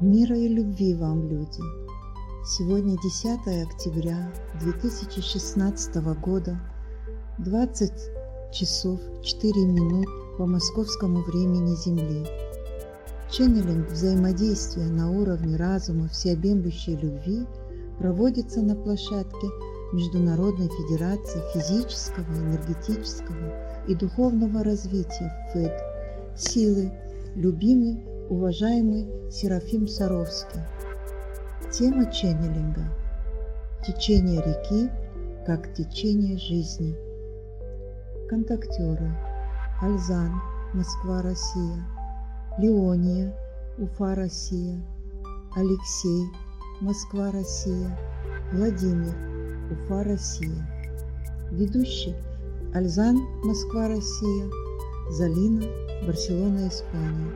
Мира и любви вам, люди! Сегодня 10 октября 2016 года, 20 часов 4 минут по московскому времени Земли. Ченнелинг взаимодействия на уровне разума всеобъемлющей любви проводится на площадке Международной Федерации физического, энергетического и духовного развития ФЭД силы любимый, уважаемый Серафим Саровский. Тема ченнелинга – течение реки, как течение жизни. Контактеры: Альзан, Москва, Россия; Леония, Уфа, Россия; Алексей, Москва, Россия; Владимир, Уфа, Россия. Ведущий: Альзан, Москва, Россия; Залина, Барселона, Испания.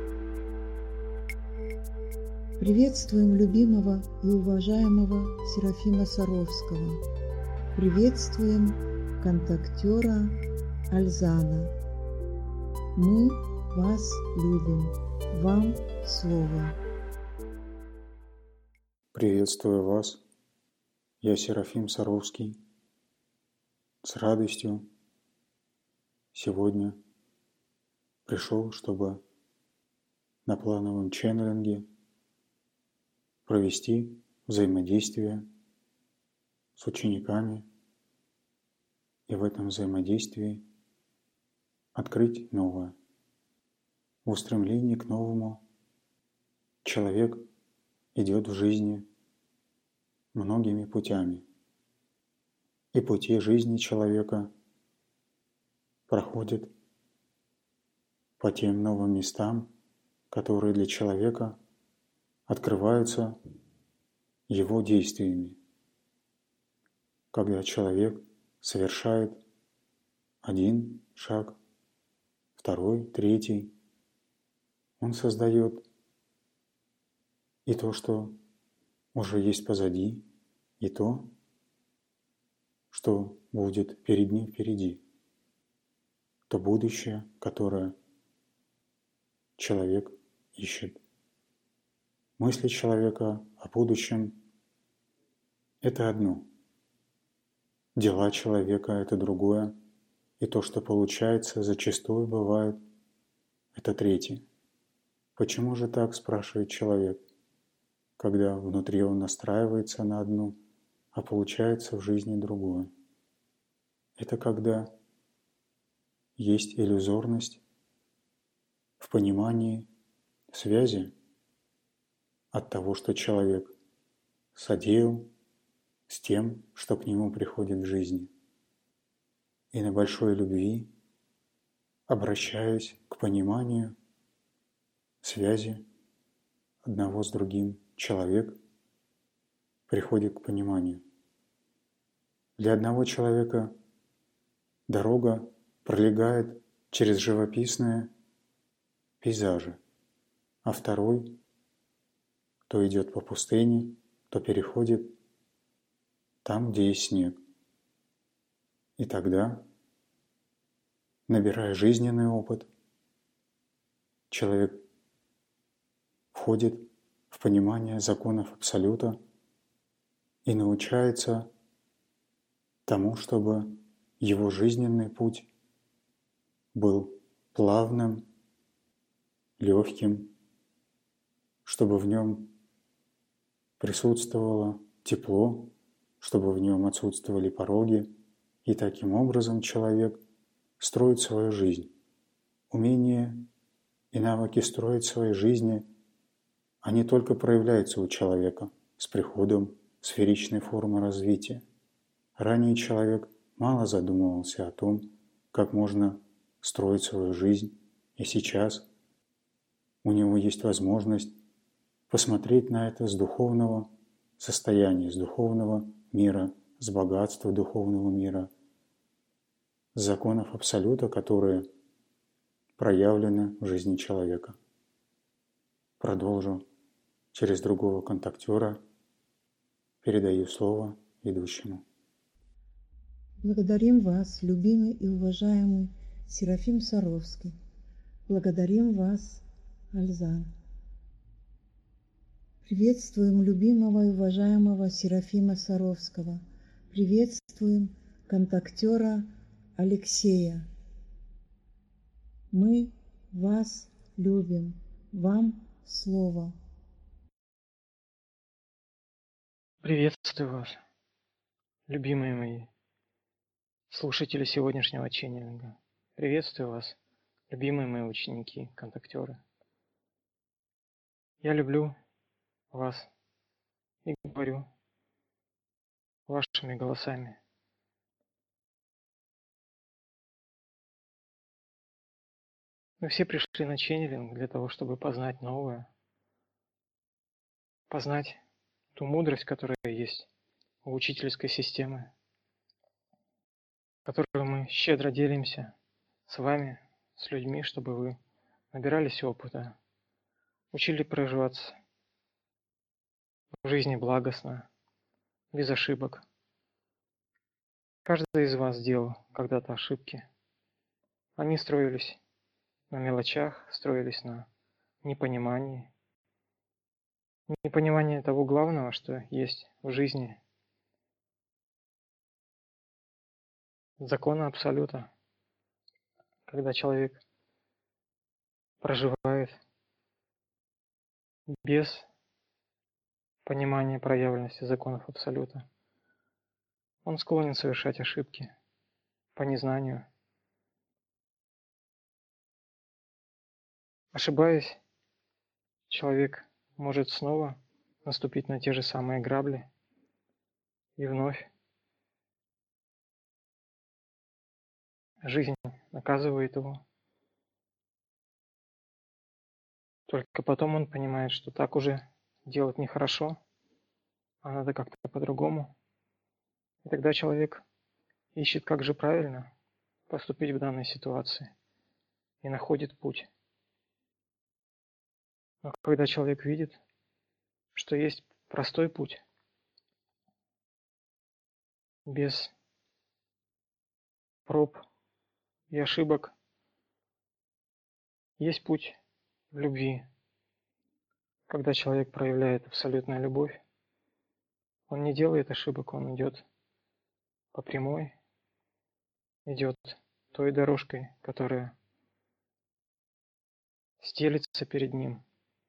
Приветствуем любимого и уважаемого Серафима Саровского. Приветствуем контактера Альзана. Мы вас любим. Вам слово. Приветствую вас. Я Серафим Саровский. С радостью сегодня пришел, чтобы на плановом ченнелинге провести взаимодействие с учениками и в этом взаимодействии открыть новое. В устремлении к новому человек идет в жизни многими путями. И пути жизни человека проходят по тем новым местам, которые для человека открываются его действиями. Когда человек совершает один шаг, второй, третий, он создает и то, что уже есть позади, и то, что будет перед ним впереди. То будущее, которое человек ищет. Мысли человека о будущем – это одно. Дела человека – это другое. И то, что получается, зачастую бывает – это третье. Почему же так, спрашивает человек, когда внутри он настраивается на одну, а получается в жизни другое? Это когда есть иллюзорность в понимании связи от того, что человек содеял, с тем, что к нему приходит в жизни. И на большой любви, обращаясь к пониманию связи одного с другим, человек приходит к пониманию. Для одного человека дорога пролегает через живописные пейзажи, а второй то идет по пустыне, то переходит там, где есть снег. И тогда, набирая жизненный опыт, человек входит в понимание законов Абсолюта и научается тому, чтобы его жизненный путь был плавным, легким, чтобы в нем присутствовало тепло, чтобы в нем отсутствовали пороги, и таким образом человек строит свою жизнь. Умение и навыки строить свои жизни, они только проявляются у человека с приходом сферичной формы развития. Ранее человек мало задумывался о том, как можно строить свою жизнь, и сейчас у него есть возможность посмотреть на это с духовного состояния, с духовного мира, с богатства духовного мира, с законов Абсолюта, которые проявлены в жизни человека. Продолжу через другого контактера. Передаю слово ведущему. Благодарим вас, любимый и уважаемый Серафим Саровский. Благодарим вас, Альзан. Приветствуем любимого и уважаемого Серафима Саровского. Приветствуем контактера Алексея. Мы вас любим. Вам слово. Приветствую вас, любимые мои слушатели сегодняшнего ченнелинга. Приветствую вас, любимые мои ученики, контактеры. Я люблю вас и говорю вашими голосами. Мы все пришли на ченнелинг для того, чтобы познать новое, познать ту мудрость, которая есть у учительской системы, которую мы щедро делимся с вами, с людьми, чтобы вы набирались опыта, учили проживаться в жизни благостно, без ошибок. Каждый из вас делал когда-то ошибки. Они строились на мелочах, строились на непонимании. Непонимание того главного, что есть в жизни. Закона Абсолюта. Когда человек проживает без понимания проявленности законов Абсолюта, он склонен совершать ошибки по незнанию. Ошибаясь, человек может снова наступить на те же самые грабли и вновь жизнь наказывает его. Только потом он понимает, что так уже делать нехорошо, а надо как-то по-другому. И тогда человек ищет, как же правильно поступить в данной ситуации, и находит путь. Но когда человек видит, что есть простой путь, без проб и ошибок, есть путь в любви. Когда человек проявляет абсолютную любовь, он не делает ошибок, он идет по прямой, идет той дорожкой, которая стелится перед ним.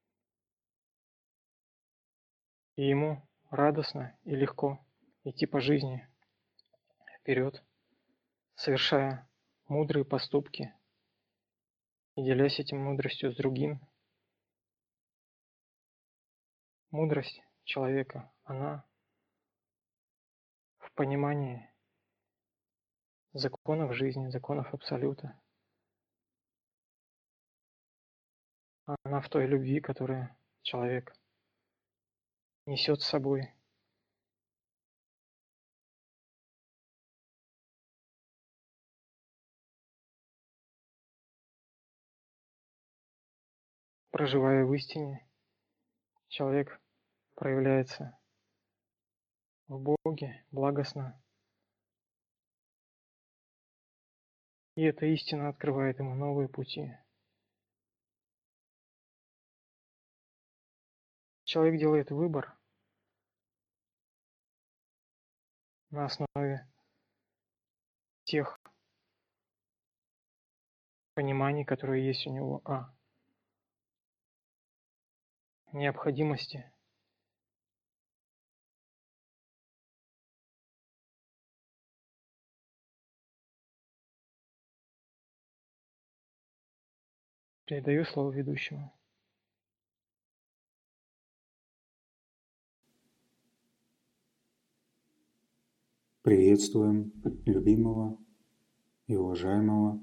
И ему радостно и легко идти по жизни вперед, совершая мудрые поступки и делясь этим мудростью с другим. Мудрость человека, она в понимании законов жизни, законов Абсолюта. Она в той любви, которую человек несет с собой. Проживая в истине, человек проявляется в Боге благостно. И эта истина открывает ему новые пути. Человек делает выбор на основе тех пониманий, которые есть у него о необходимости Передаю слово ведущему. Приветствуем любимого и уважаемого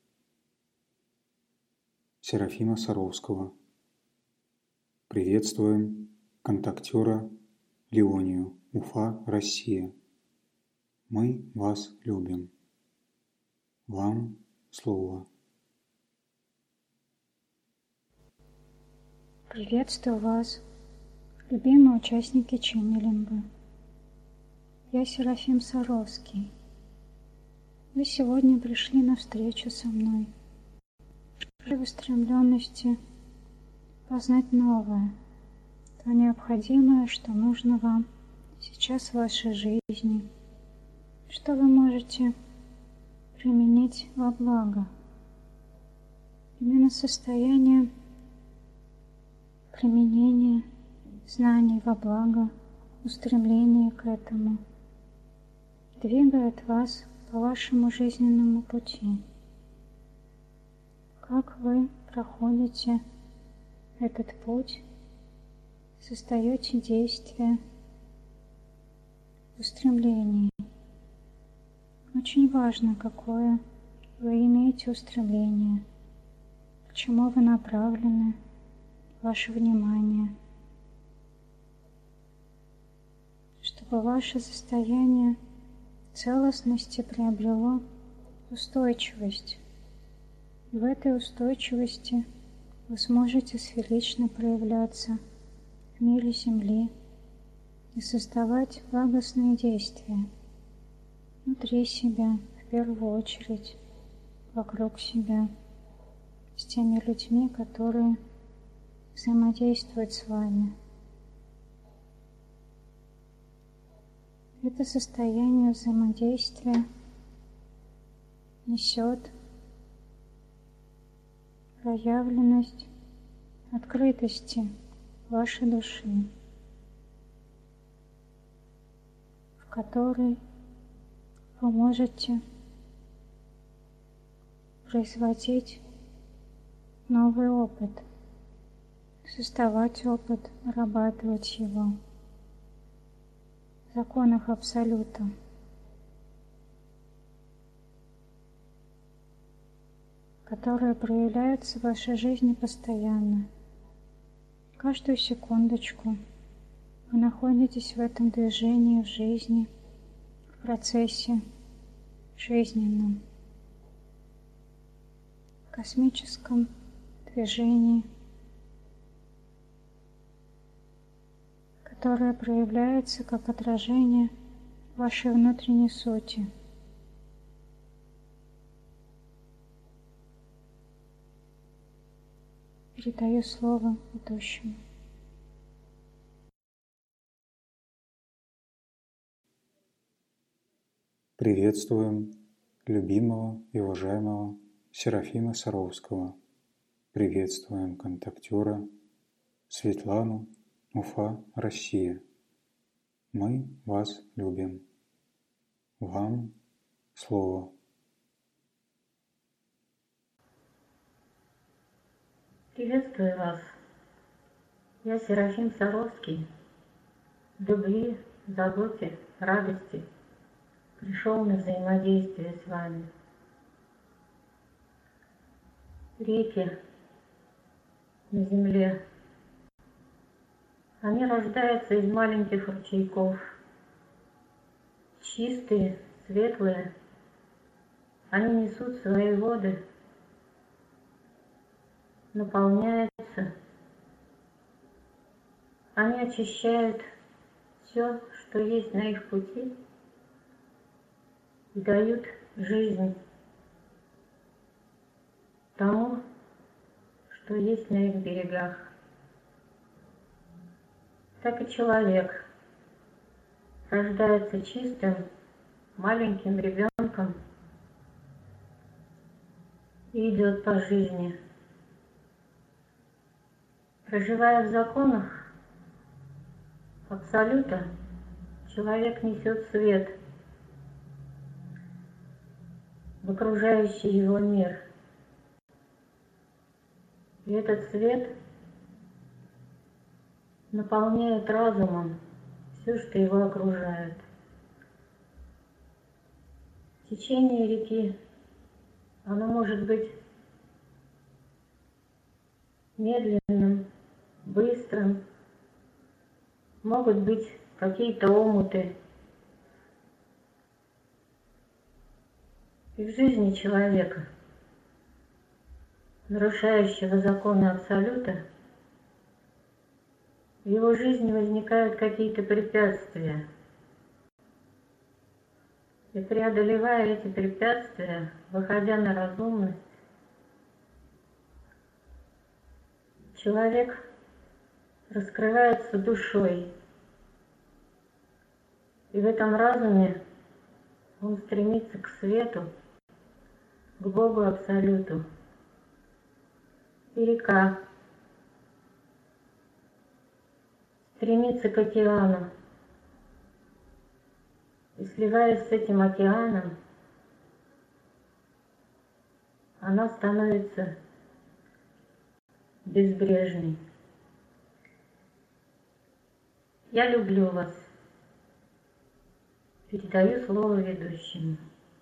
Серафима Саровского. Приветствуем контактера Леонию, Уфа, Россия. Мы вас любим. Вам слово. Приветствую вас, любимые участники ченнелинга. Я Серафим Саровский. Вы сегодня пришли на встречу со мной в устремленности познать новое, то необходимое, что нужно вам сейчас в вашей жизни, что вы можете применить во благо. Именно состояние применения знаний во благо, устремление к этому двигает вас по вашему жизненному пути. Как вы проходите этот путь, создаете действия, устремлений. Очень важно, какое вы имеете устремление, к чему вы направлены, ваше внимание, чтобы ваше состояние целостности приобрело устойчивость. И в этой устойчивости вы сможете сферично проявляться в мире Земли и создавать благостные действия внутри себя, в первую очередь, вокруг себя, с теми людьми, которые взаимодействуют с вами. Это состояние взаимодействия несет проявленность открытости вашей души, в которой вы можете производить новый опыт, создавать опыт, нарабатывать его в законах Абсолюта. Которые проявляются в вашей жизни постоянно. Каждую секундочку вы находитесь в этом движении в жизни, в процессе жизненном, космическом движении, которое проявляется как отражение вашей внутренней сути. Передаю слово ведущему. Приветствуем любимого и уважаемого Серафима Саровского. Приветствуем контактера Светлану, Уфа, Россия. Мы вас любим. Вам слово. Приветствую вас. Я Серафим Саровский. В любви, заботе, радости пришел на взаимодействие с вами. Реки на земле, они рождаются из маленьких ручейков. Чистые, светлые, они несут свои воды, наполняются, они очищают все, что есть на их пути, и дают жизнь тому, что есть на их берегах. Так и человек рождается чистым, маленьким ребенком и идет по жизни. Проживая в законах Абсолюта, человек несет свет в окружающий его мир. И этот свет наполняет разумом все, что его окружает. Течение реки, оно может быть медленным, быстрым, могут быть какие-то омуты. И в жизни человека, нарушающего законы Абсолюта, в его жизни возникают какие-то препятствия. И преодолевая эти препятствия, выходя на разумность, человек раскрывается душой. И в этом разуме он стремится к свету, к Богу Абсолюту. И река стремится к океану. И сливаясь с этим океаном, она становится безбрежной. Я люблю вас. Передаю слово ведущему.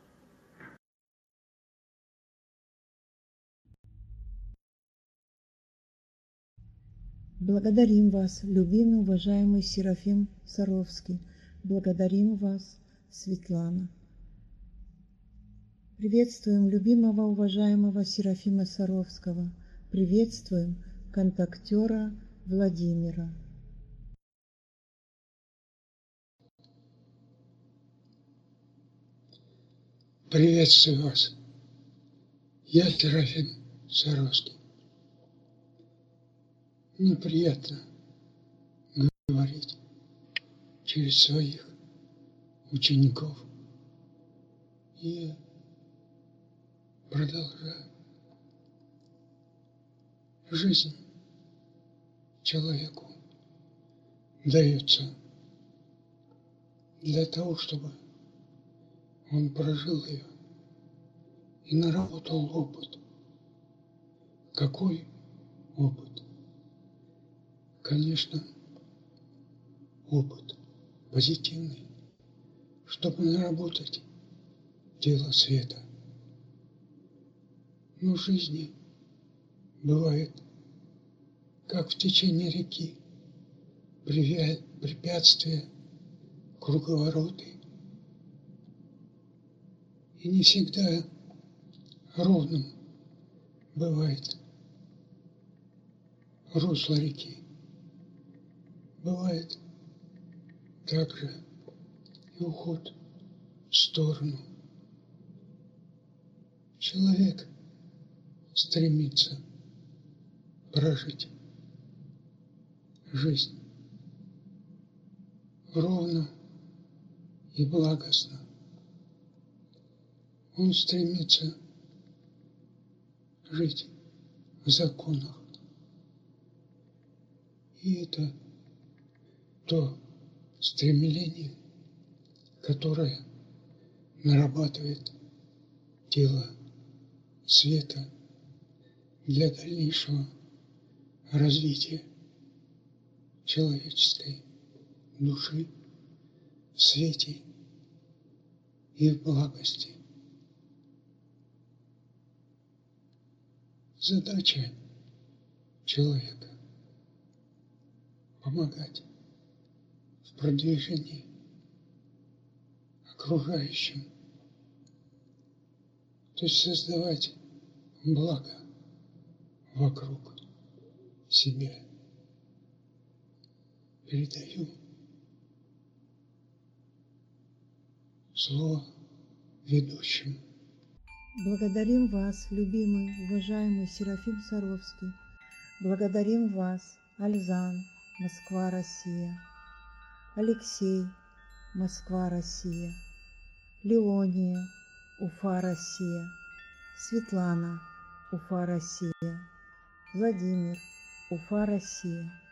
Благодарим вас, любимый, уважаемый Серафим Саровский. Благодарим вас, Светлана. Приветствуем любимого, уважаемого Серафима Саровского. Приветствуем контактера Владимира. Приветствую вас. Я Серафим Саровский. Мне приятно говорить через своих учеников. И продолжаю. Жизнь человеку дается для того, чтобы он прожил ее и наработал опыт. Какой опыт? Конечно, опыт позитивный, чтобы наработать дело света. Но в жизни бывает, как в течение реки, препятствия, круговороты. И не всегда ровным бывает русло реки. Бывает также и уход в сторону. Человек стремится прожить жизнь ровно и благостно. Он стремится жить в законах. И это то стремление, которое нарабатывает тело света для дальнейшего развития человеческой души в свете и в благости. Задача человека – помогать в продвижении окружающим, то есть создавать благо вокруг себя. Передаю слово ведущему. Благодарим вас, любимый, уважаемый Серафим Саровский. Благодарим вас, Альзан, Москва, Россия. Алексей, Москва, Россия. Леония, Уфа, Россия. Светлана, Уфа, Россия. Владимир, Уфа, Россия.